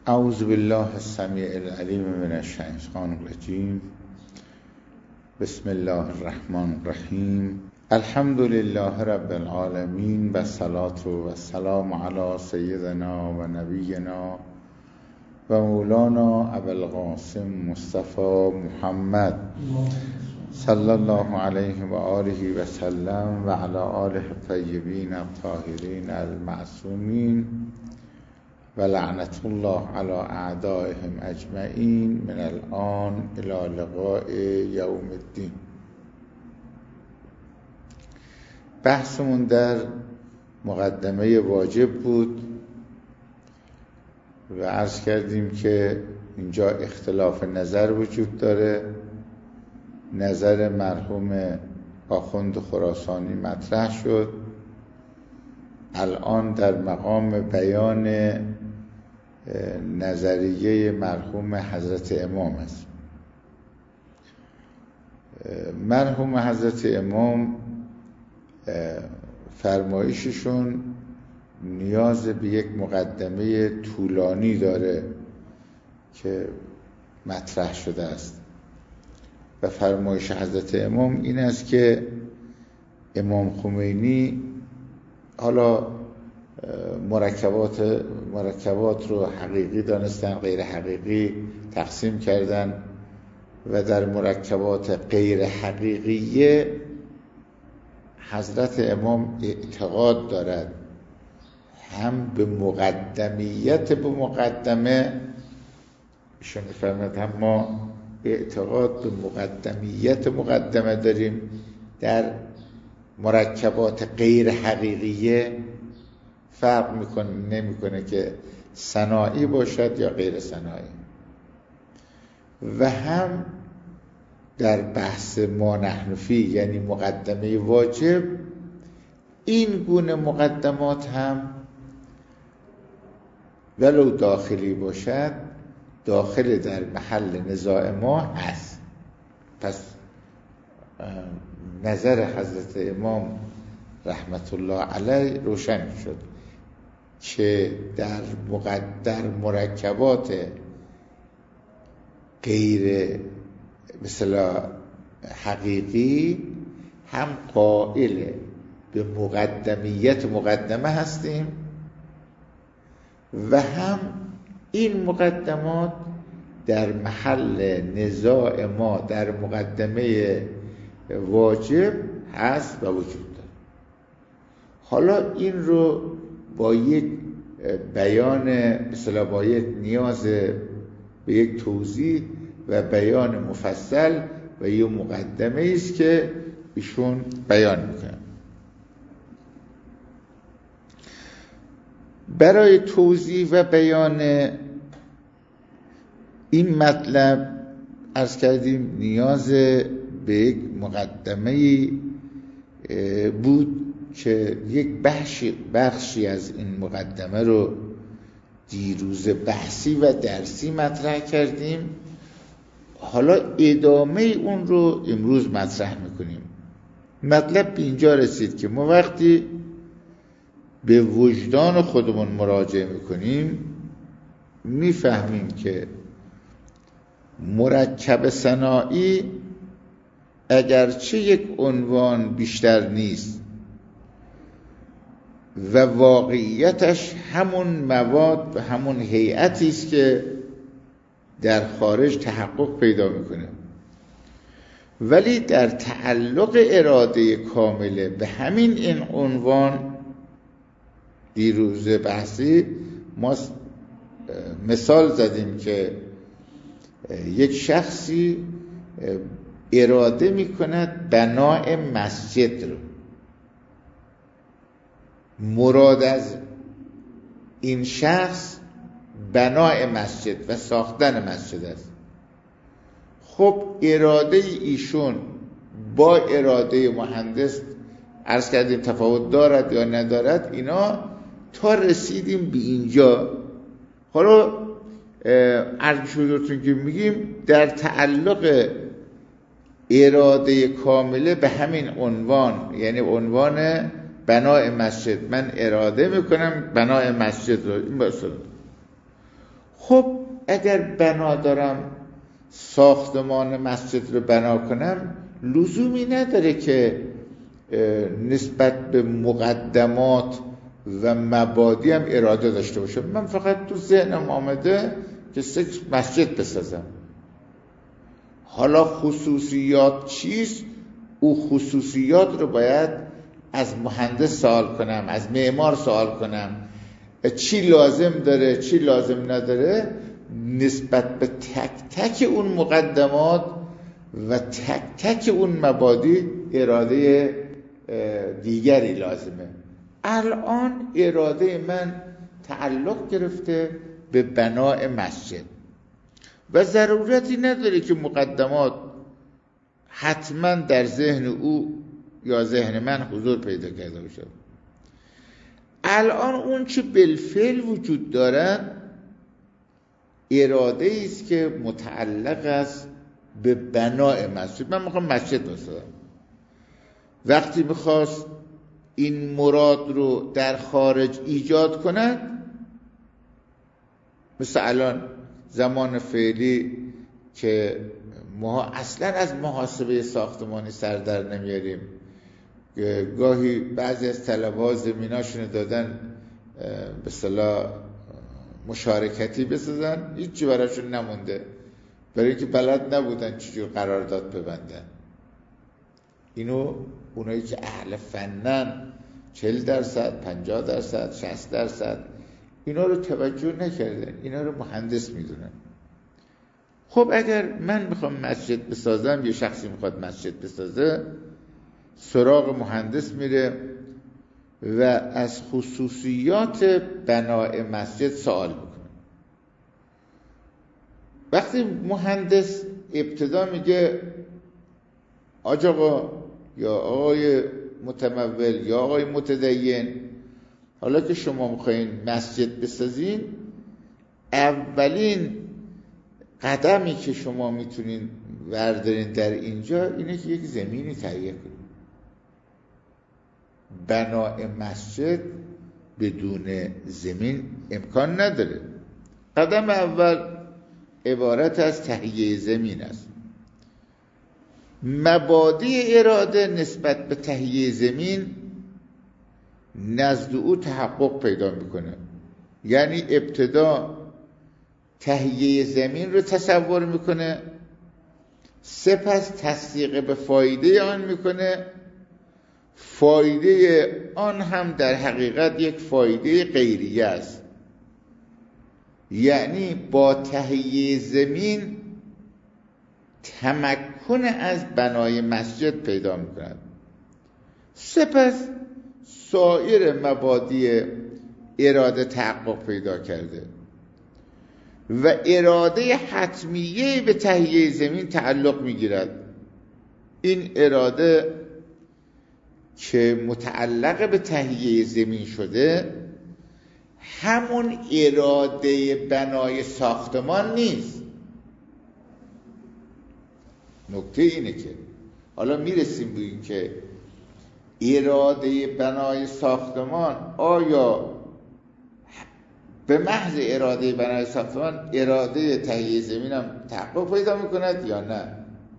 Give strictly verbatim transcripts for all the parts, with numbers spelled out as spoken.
اعوذ بالله السمیع العلیم من الشیطان الرجیم. بسم الله الرحمن الرحیم. الحمد لله رب العالمین و الصلاة و السلام علی سیدنا و نبینا و مولانا ابوالقاسم مصطفی محمد صلی الله علیه و آله و سلم و علی آله الطیبین الطاهرین المعصومین و لعنت الله علی اعدائهم اجمعین من الان الی لقاء یوم الدین. بحثمون در مقدمه واجب بود و عرض کردیم که اینجا اختلاف نظر وجود داره. نظر مرحوم آخوند خراسانی مطرح شد، الان در مقام بیان نظریه مرحوم حضرت امام است. مرحوم حضرت امام فرمایششون نیاز به یک مقدمه طولانی داره که مطرح شده است و فرمایش حضرت امام این است که امام خمینی حالا مرکبات مرکبات رو حقیقی دانستن، غیر حقیقی تقسیم کردن و در مرکبات غیر حقیقی حضرت امام اعتقاد دارد هم به مقدمیت به مقدمه، ایشون می‌فرماید هم ما اعتقاد به مقدمیت مقدمه داریم در مرکبات غیر حقیقیه. فرق میکنه نمیکنه که صناعی باشد یا غیر صناعی. و هم در بحث ما نحن فی یعنی مقدمه واجب، این گونه مقدمات هم ولو داخلی باشد داخل در محل نزاع ما هست. پس نظر حضرت امام رحمت الله علیه روشن شد که در مقدر مرکبات غیر مثلا حقیقی هم قائل به مقدمیت مقدمه هستیم و هم این مقدمات در محل نزاع ما در مقدمه واجب هست و وجود داره. حالا این رو با یک بیان مثلا با یک نیاز به یک توضیح و بیان مفصل و یک مقدمه است که ایشون بیان میکنن. برای توضیح و بیان این مطلب عرض کردیم نیاز به یک مقدمه بود که یک بخشی, بخشی از این مقدمه رو دیروز بحثی و درسی مطرح کردیم. حالا ادامه اون رو امروز مطرح میکنیم. مطلب به اینجا رسید که ما وقتی به وجدان خودمون مراجعه میکنیم میفهمیم که مرکب صناعی اگرچه یک عنوان بیشتر نیست و واقعیتش همون مواد و همون هیئتی است که در خارج تحقق پیدا میکنه، ولی در تعلق اراده کامله به همین این عنوان دیروز بحثی ما مثال زدیم که یک شخصی اراده میکند بناء مسجد رو. مراد از این شخص بناء مسجد و ساختن مسجد است. خب اراده ایشون با اراده مهندس عرض کردیم تفاوت دارد یا ندارد، اینا تا رسیدیم به اینجا. حالا عرض شدتون که میگیم در تعلق اراده کامله به همین عنوان، یعنی عنوان بنای مسجد، من اراده میکنم بنای مسجد رو این باشه. خب اگر بنا دارم ساختمان مسجد رو بنا کنم، لزومی نداره که نسبت به مقدمات و مبادی هم اراده داشته باشم. من فقط تو ذهنم آمده که سکس مسجد بسازم. حالا خصوصیات چیست؟ او خصوصیات رو باید از مهندس سوال کنم، از معمار سوال کنم، چی لازم داره چی لازم نداره. نسبت به تک تک اون مقدمات و تک تک اون مبادی اراده دیگری لازمه. الان اراده من تعلق گرفته به بناء مسجد و ضرورتی نداره که مقدمات حتما در ذهن او یا ذهن من حضور پیدا کرده باشه. الان اون چه بالفعل وجود دارد اراده است که متعلق است به بناء مسجد. من میخوام مسجد بسازم. وقتی میخواست این مراد رو در خارج ایجاد کند، مثل الان زمان فعلی که ما اصلا از محاسبه ساختمانی سر در نمیاریم، گاهی بعضی از طلبه‌ها زمیناشون دادن به اصطلاح مشارکتی بسازن، هیچی براشون نمونده، برای اینکه بلد نبودن چجور قرارداد ببندن. اینو اونایی که اهل فنن چهل درصد، پنجاه درصد، شصت درصد اینا رو توجه نکردن، اینا رو مهندس میدونن. خب اگر من میخوام مسجد بسازم، یه شخصی میخواد مسجد بسازه، سراغ مهندس میره و از خصوصیات بناء مسجد سوال میکنه. وقتی مهندس ابتدا میگه آج آقا یا آقای متمول یا آقای متدین، حالا که شما میخواین مسجد بسازین، اولین قدمی که شما میتونین بردارین در اینجا اینه که یک زمینی تهیه کنید. بناء مسجد بدون زمین امکان نداره. قدم اول عبارت از تهیه زمین است. مبادی اراده نسبت به تهیه زمین نزد او تحقق پیدا میکنه. یعنی ابتدا تهیه زمین رو تصور میکنه، سپس تصدیق به فایده آن میکنه. فایده آن هم در حقیقت یک فایده غیریه است. یعنی با تهیه زمین تمکن از بنای مسجد پیدا میکند. سپس سایر مبادی اراده تحقق پیدا کرده و اراده حتمیه به تهیه زمین تعلق میگیرد. این اراده که متعلق به تهیه زمین شده همون اراده بنای ساختمان نیست. نکته اینه که حالا میرسیم به این که اراده بنای ساختمان آیا به محض اراده بنای ساختمان اراده تهیه زمین هم تحقق پیدا میکند یا نه.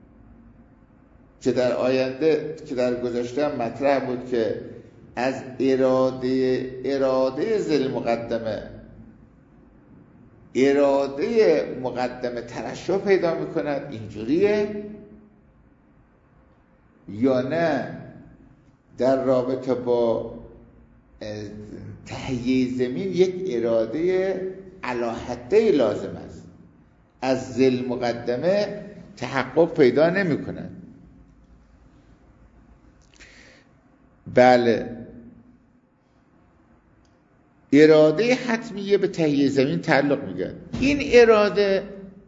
که در آینده که در گذشته هم مطرح بود که از اراده اراده ذیل مقدمه اراده مقدمه ترشح پیدا میکند، اینجوریه یا نه در رابطه با تهیه زمین یک اراده علاحده لازم است، از ذیل مقدمه تحقق پیدا نمی کند. بله، اراده حتمیه به تهیه زمین تعلق میگه. این اراده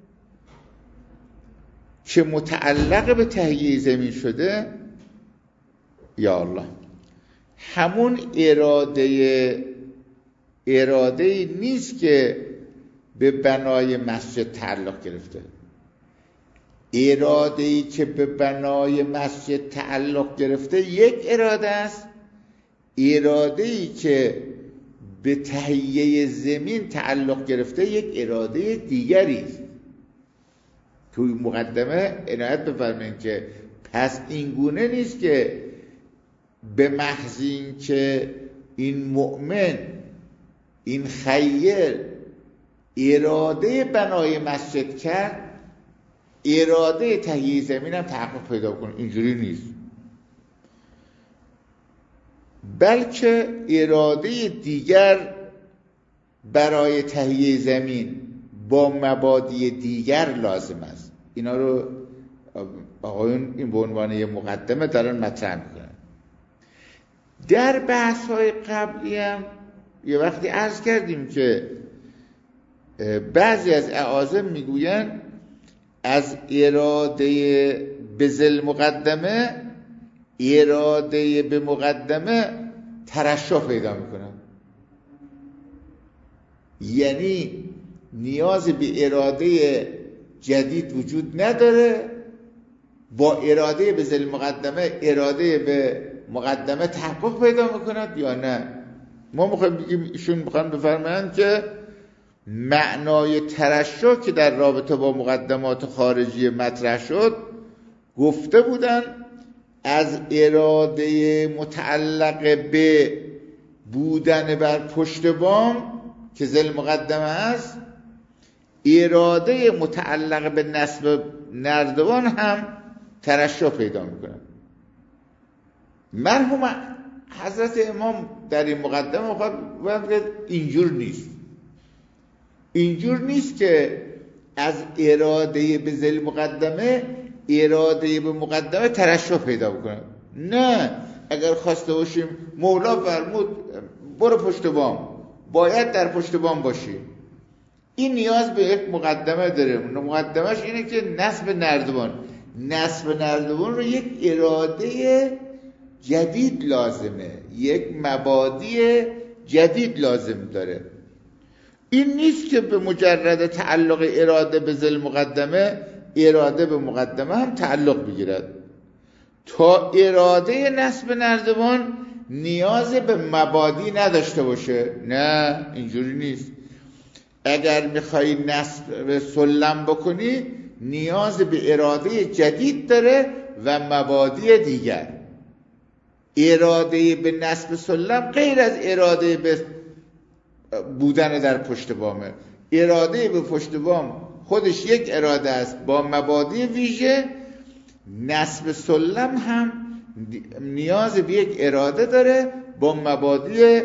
که متعلق به تهیه زمین شده، یا الله، همون اراده اراده نیست که به بنای مسجد تعلق گرفته. اراده‌ای که به بنای مسجد تعلق گرفته یک اراده است. اراده‌ای که به تهیه زمین تعلق گرفته یک اراده دیگری است. توی مقدمه عنایت بفرمایید که پس این گونه نیست که به محض این که این مؤمن، این خیر اراده بنای مسجد کرد، اراده تهیه زمین هم تحقق پیدا کنه. اینجوری نیست، بلکه اراده دیگر برای تهیه زمین با مبادی دیگر لازم است. اینا رو آقایون این به عنوان یه مقدمه دارن مطرح میکنن. در بحث های قبلی هم یه وقتی عرض کردیم که بعضی از اعاظم میگوین از اراده به ذل مقدمه اراده به مقدمه ترشح پیدا میکنن، یعنی نیاز به اراده جدید وجود نداره، با اراده به ذل مقدمه اراده به مقدمه تحقق پیدا میکند یا نه. ما میخوایم بگیم ایشون میخوان بفرمایند که معنای ترشح که در رابطه با مقدمات خارجی مطرح شد، گفته بودن از اراده متعلق به بودن بر پشت بام که ذل مقدمه است، اراده متعلق به نصب نردبان هم ترشح پیدا میکنه. مرحوم حضرت امام در این مقدمه خواهد که اینجور نیست، اینجور نیست که از اراده به ذل مقدمه اراده به مقدمه ترشح پیدا بکنه. نه، اگر خواسته باشیم مولا فرمود برو پشت بام، باید در پشت بام باشی، این نیاز به یک مقدمه داره. مقدمش اینه که نصب نردبان نصب نردبان رو یک اراده جدید لازمه، یک مبادی جدید لازم داره. این نیست که به مجرد تعلق اراده به ذل مقدمه اراده به مقدمه هم تعلق بگیرد. تا اراده نصب نردبان نیاز به مبادی نداشته باشه. نه، اینجوری نیست. اگر میخوای نصب سلم بکنی نیاز به اراده جدید داره و مبادی دیگر. اراده به نصب سلم غیر از اراده به بودن در پشت بامه. اراده به پشت بام خودش یک اراده است با مبادی ویژه. نصب سلم هم نیاز به یک اراده داره با مبادی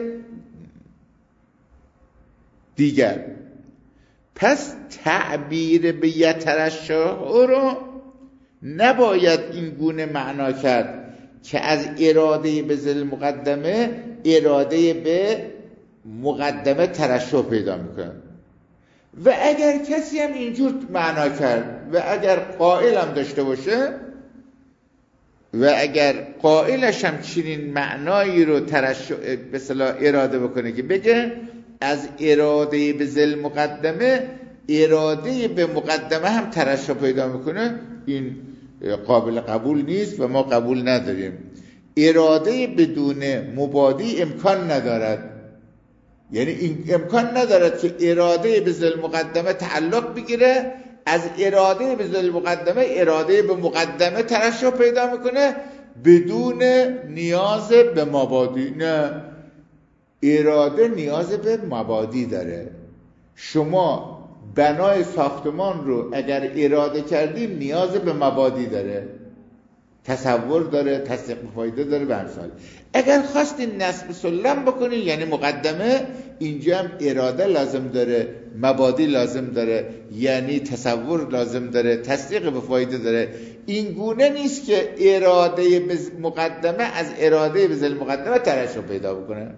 دیگر. پس تعبیر به یترشح رو نباید این گونه معنا کرد که از اراده به ذل مقدمه اراده به مقدمه ترشح پیدا میکنه. و اگر کسی هم اینجور معنا کرد و اگر قائل هم داشته باشه و اگر قائلش هم چنین معنایی رو ترشح به اصطلاح اراده بکنه که بگه از اراده به ذل مقدمه اراده به مقدمه هم ترشح پیدا میکنه، این قابل قبول نیست و ما قبول نداریم. اراده بدون مبادی امکان ندارد، یعنی این امکان ندارد که اراده به ذل مقدمه تعلق بگیره، از اراده به ذل مقدمه اراده به مقدمه ترشح پیدا میکنه بدون نیاز به مبادی. نه، اراده نیاز به مبادی داره. شما بنای ساختمان رو اگر اراده کردیم نیاز به مبادی داره، تصور داره، تصدیق فایده داره به امثال. اگر خواستین نصب سلم بکنین یعنی مقدمه، اینجا هم اراده لازم داره، مبادی لازم داره، یعنی تصور لازم داره، تصدیق به فایده داره. این گونه نیست که اراده به مقدمه از اراده به ذل مقدمه ترشح پیدا بکنه.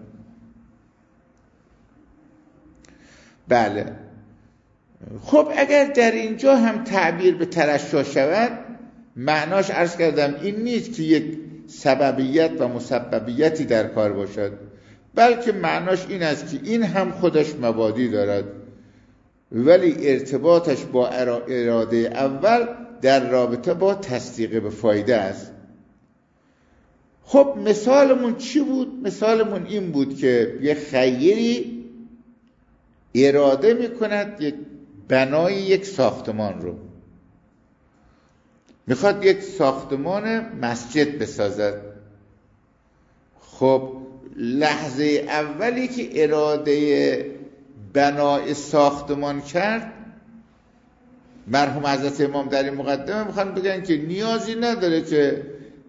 بله، خب اگر در اینجا هم تعبیر به ترشح شود، معناش عرض کردم این نیست که یک سببیت و مسببیتی در کار باشد، بلکه معناش این است که این هم خودش مبادی دارد ولی ارتباطش با اراده اول در رابطه با تصدیق به فایده است. خب مثالمون چی بود؟ مثالمون این بود که یه خیری اراده میکند یک بنای یک ساختمان رو، میخواد یک ساختمان مسجد بسازد. خب لحظه اولی که اراده بنای ساختمان کرد، مرحوم حضرت امام در این مقدمه میخوان بگن که نیازی نداره که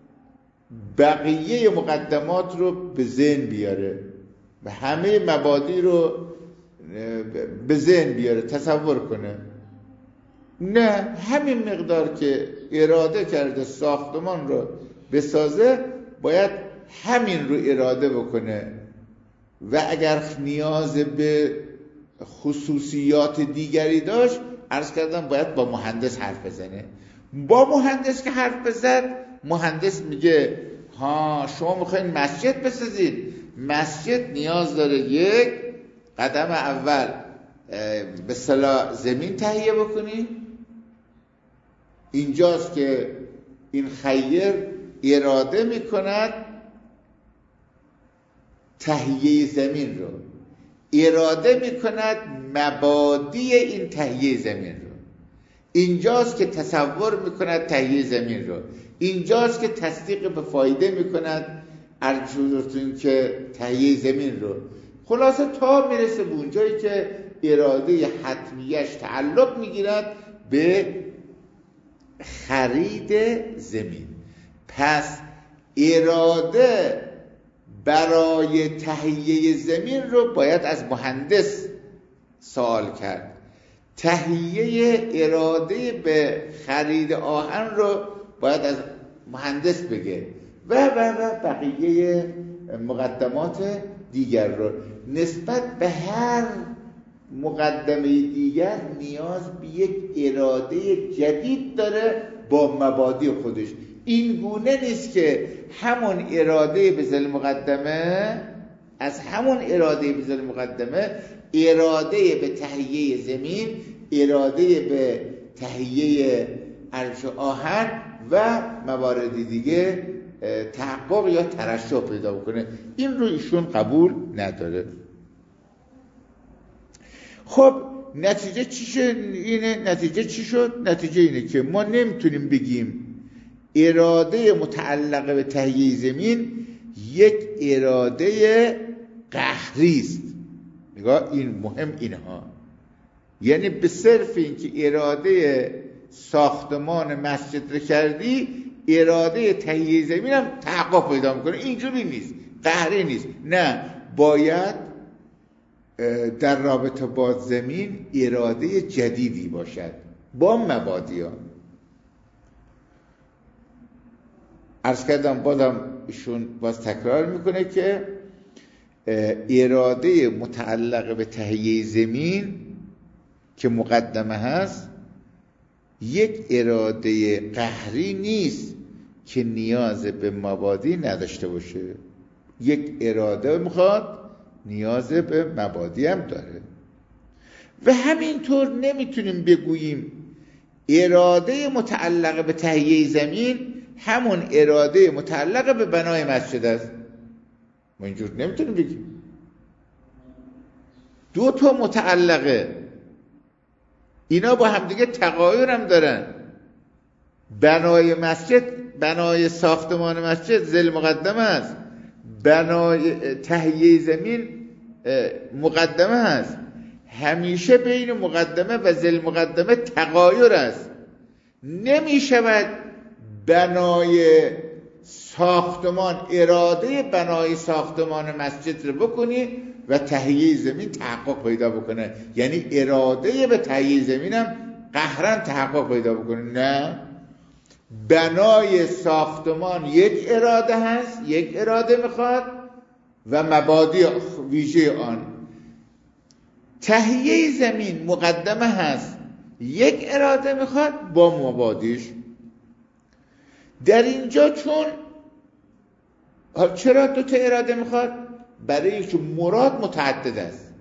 بقیه مقدمات رو به ذهن بیاره و همه مبادی رو به ذهن بیاره، تصور کنه. نه، همین مقدار که اراده کرده ساختمان رو بسازه باید همین رو اراده بکنه و اگر نیاز به خصوصیات دیگری داشت، عرض کردم باید با مهندس حرف بزنه. با مهندس که حرف بزد، مهندس میگه ها شما میخواین مسجد بسازید، مسجد نیاز داره یک قدم اول به اصطلاح زمین تهیه بکنی. اینجاست که این خیر اراده میکند تهیه زمین رو، اراده میکند مبادی این تهیه زمین رو، اینجاست که تصور میکند تهیه زمین رو، اینجاست که تصدیق به فایده میکند ارجوتون که تهیه زمین رو. خلاصه تا میرسه به اونجایی که اراده حتمیش تعلق میگیرد به خرید زمین. پس اراده برای تهیه زمین رو باید از مهندس سوال کرد، تهیه اراده به خرید آهن رو باید از مهندس بگه و و و بقیه مقدمات دیگر رو. نسبت به هر مقدمه دیگر نیاز به یک اراده جدید داره با مبادی خودش. این گونه نیست که همون اراده به ذیل مقدمه، از همون اراده به ذیل مقدمه، اراده به تهیه زمین، اراده به تهیه عرش آهن و موارد دیگه تحقق یا ترشح پیدا بکنه. این رو ایشون قبول نداره. خب نتیجه چی شد؟ اینه نتیجه چی شد؟ نتیجه اینه که ما نمیتونیم بگیم اراده متعلق به تهیه زمین یک اراده قهری است. نگاه این مهم اینها، یعنی به صرف این که اراده ساختمان مسجد رو کردی، اراده تهیه زمین هم تحقق پیدا میکنه. اینجوری نیست، قهری نیست. نه، باید در رابطه با زمین اراده جدیدی باشد با مبادی ها. عرض کردم بازم ایشون باز تکرار میکنه که اراده متعلق به تهیه زمین که مقدمه هست یک اراده قهری نیست که نیاز به مبادی نداشته باشه. یک اراده میخواد، نیاز به مبادی هم داره. و همینطور نمیتونیم بگوییم اراده متعلق به تهیه زمین همون اراده متعلق به بنای مسجد است. ما اینجور نمیتونیم بگیم. دو تا متعلقه، اینا با همدیگه تغایر هم دارن. بنای مسجد، بنای ساختمان مسجد ذیل مقدمه است، بنای تهیه زمین مقدمه است. همیشه بین مقدمه و ذیل مقدمه تغایر است. نمی شود بنای ساختمان، اراده بنای ساختمان مسجد رو بکنی و تهیه زمین تحقق پیدا بکنه، یعنی اراده به تهیه زمین هم قهرن تحقق پیدا بکنه. نه، بنای ساختمان یک اراده هست، یک اراده میخواد و مبادی ویژه آن. تهیه زمین مقدمه هست، یک اراده میخواد با مبادیش. در اینجا چون چرا دو تا اراده میخواد؟ برای اینکه مراد متعدد است.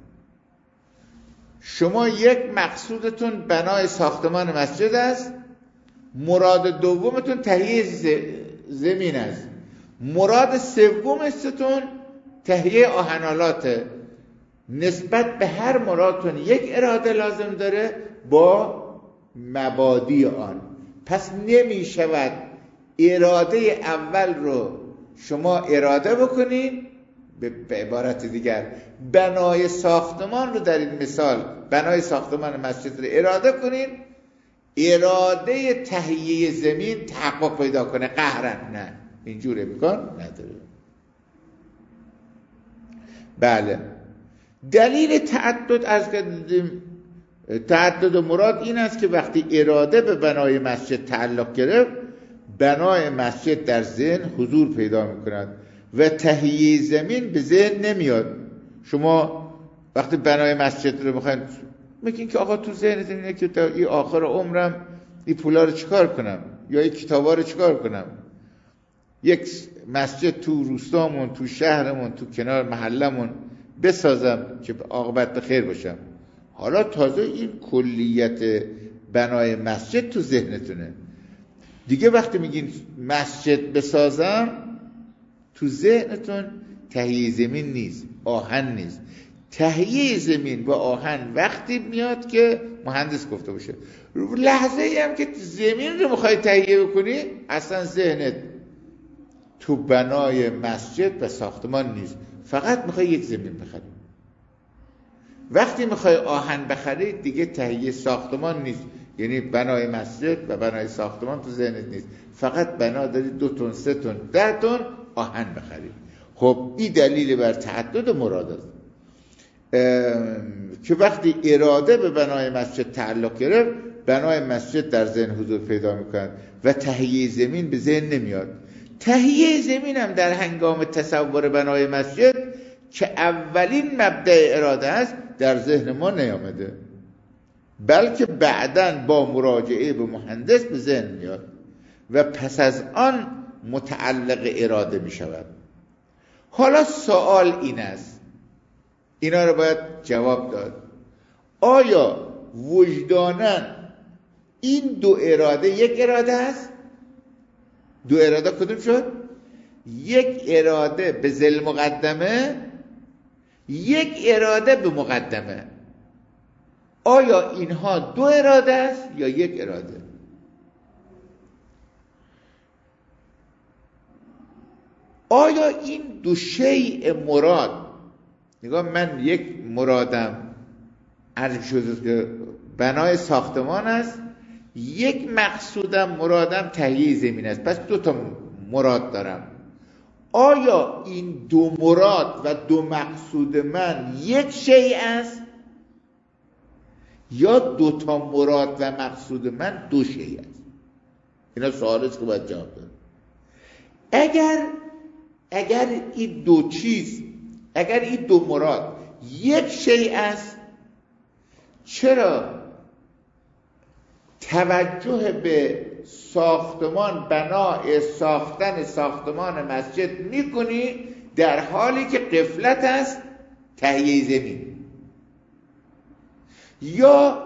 شما یک مقصودتون بنای ساختمان مسجد است، مراد دومتون تهیه زمین است. مراد سوم ستون تهیه آهنالاته. نسبت به هر مرادتون یک اراده لازم داره با مبادی آن. پس نمی شود اراده اول رو شما اراده بکنین، به عبارت دیگر بنای ساختمان رو در این مثال بنای ساختمان مسجد رو اراده کنین، اراده تهیه زمین تحقق پیدا کنه قهرن. نه، اینجور امکان نداره. بله، دلیل تعدد از که دیدیم تعدد مراد این است که وقتی اراده به بنای مسجد تعلق گرفت، بنای مسجد در ذهن حضور پیدا میکند و تهیه زمین به ذهن نمیاد. شما وقتی بنای مسجد رو میخواین میگین که آقا تو ذهنت اینه که تا این آخر عمرم این پولا رو چیکار کنم یا این کتابا رو چیکار کنم، یک مسجد تو روستامون، تو شهرمون، تو کنار محلمون بسازم که عاقبت به خیر باشم. حالا تازه این کلیت بنای مسجد تو ذهنتونه دیگه. وقتی میگین مسجد بسازم، تو ذهنتون تهیه زمین نیست، آهن نیست. تهیه زمین با آهن وقتی میاد که مهندس گفته باشه. لحظه ای هم که زمین رو میخوای تهیه بکنی، اصلا ذهنت تو بنای مسجد و ساختمان نیست، فقط میخوای یک زمین بخری. وقتی میخوای آهن بخری دیگه تهیه ساختمان نیست، یعنی بنای مسجد و بنای ساختمان تو ذهنت نیست، فقط بنا داری دو تن، سه تن، ده تن آهن بخری. خب این دلیل بر تعدد مراد است که وقتی اراده به بنای مسجد تعلق گرفت، بنای مسجد در ذهن حضور پیدا میکند و تهیه زمین به ذهن نمیاد. تهیه زمین هم در هنگام تصور بنای مسجد که اولین مبدأ اراده است در ذهن ما نیامده، بلکه بعداً با مراجعه به مهندس به ذهن میاد و پس از آن متعلق اراده می شود. حالا سوال این است، اینا رو باید جواب داد. آیا وجداناً این دو اراده یک اراده است؟ دو اراده کدوم شد؟ یک اراده به ذیل مقدمه، یک اراده به مقدمه. آیا اینها دو اراده است یا یک اراده؟ آیا این دو شیء مراد، نگاه من یک مرادم عرض شده که بنای ساختمان است، یک مقصودم مرادم تهیه زمین است، پس دو تا مراد دارم. آیا این دو مراد و دو مقصود من یک شیء است یا دو تا مراد و مقصود من دو شیء است؟ اینا سوال است که باید جواب داد. اگر اگر این دو چیز، اگر این دو مراد یک شیء است، چرا توجه به ساختمان، بنای ساختن ساختمان مسجد میکنی در حالی که غفلت است تهیه زمین؟ یا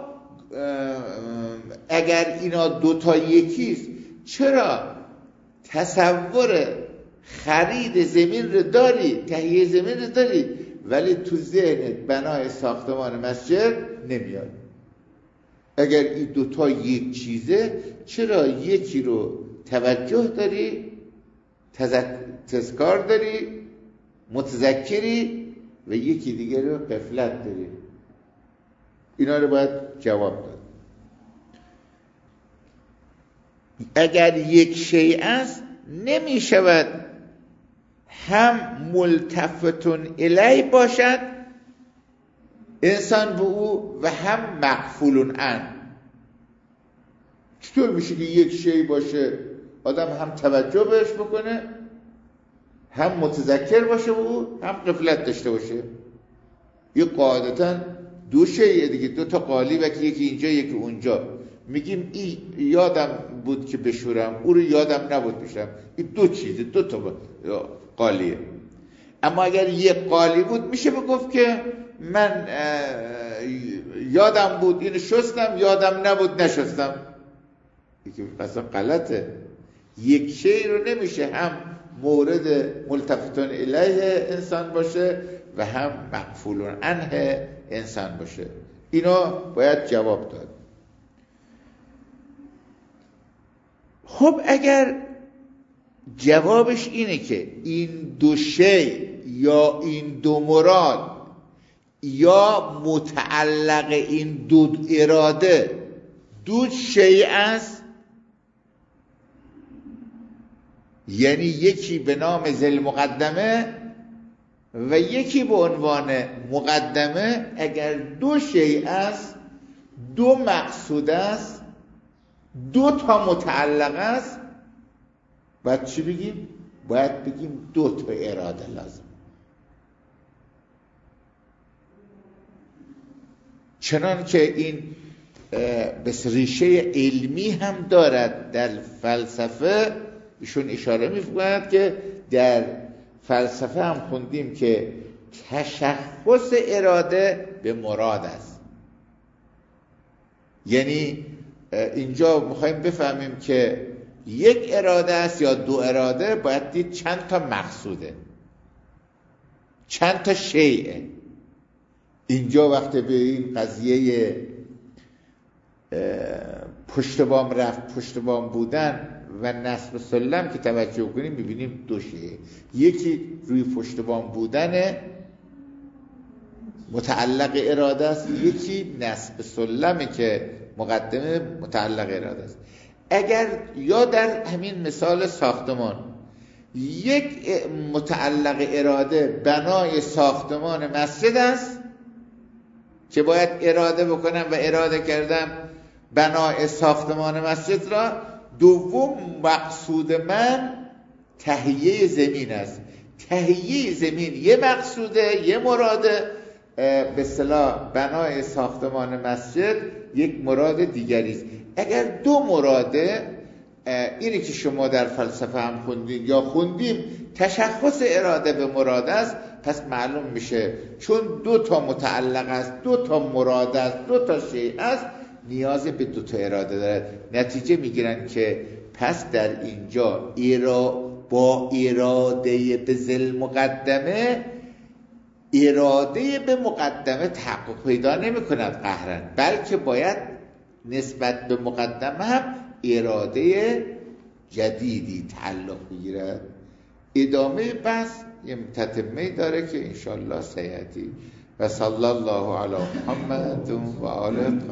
اگر اینا دوتا یکیست، چرا تصور خرید زمین رو داری، تهیه زمین رو داری، ولی تو ذهنت بنای ساختمان مسجد نمیاد؟ اگر این دوتا یک چیزه، چرا یکی رو توجه داری، تذکر داری، متذکری، و یکی دیگر رو غفلت داری؟ اینا رو باید جواب داد. اگر یک شیء است، نمی شود هم ملتفتون الی باشد انسان به او و هم مغفولون عن. چطور میشه که یک شیء باشه آدم هم توجه بهش بکنه، هم متذکر باشه به او، هم غفلت داشته باشه؟ یه قاعدتاً دو شیء دیگه، دو تا قالیبه که یکی اینجا یکی اونجا. میگیم ای یادم بود که بشورم، او رو یادم نبود بشورم. این دو چیزه، دو تا قالیه. اما اگر یک قالی بود میشه بگفت که من یادم بود اینو شستم، یادم نبود نشستم. یکی اصلا غلطه. یک شیء رو نمیشه هم مورد ملتفتون الیه انسان باشه و هم مغفولون عنه انسان باشه. اینا باید جواب داد. خب اگر جوابش اینه که این دو شی یا این دو مراد یا متعلق این دو اراده دو شی است، یعنی یکی به نام ذل مقدمه و یکی به عنوان مقدمه، اگر دو شی است، دو مقصود است، دو تا متعلق است، باید چی بگیم؟ باید بگیم دو تا اراده لازم. چنان که این بس ریشه علمی هم دارد در فلسفه، ایشون اشاره می‌فرماید که در فلسفه هم خوندیم که تشخص اراده به مراد است. یعنی اینجا می‌خوایم بفهمیم که یک اراده است یا دو اراده، باید دید چند تا مقصوده، چند تا شیئه. اینجا وقتی به این قضیه پشت بام رفت، پشت بام بودن و نصب سلم که توجه کنیم ببینیم دو شیء، یکی روی پشت بام بودن متعلق اراده است، یکی نصب سلمه که مقدمه متعلق اراده است. اگر یا در همین مثال ساختمان یک متعلق اراده بنای ساختمان مسجد است که باید اراده بکنم و اراده کردم بنای ساختمان مسجد را، دوم مقصود من تهیه زمین است. تهیه زمین یه مقصوده، یه مراده، به اصطلاح بنای ساختمان مسجد یک مراد دیگری است. اگر دو مراده، اینی که شما در فلسفه هم خوندید یا خوندیم، تشخص اراده به مراد است، پس معلوم میشه چون دو تا متعلق است، دو تا مراد است، دو تا شیء است، نیاز به دو تا اراده داره. نتیجه میگیرن که پس در اینجا ایرا با اراده به ذل مقدمه، اراده به مقدمه تحقق پیدا نمی کند قهرن، بلکه باید نسبت به مقدمه هم اراده جدیدی تعلق بگیرد. ادامه بحث یه تتمه داره که انشالله سیأتی. و صلی الله علی محمد و آله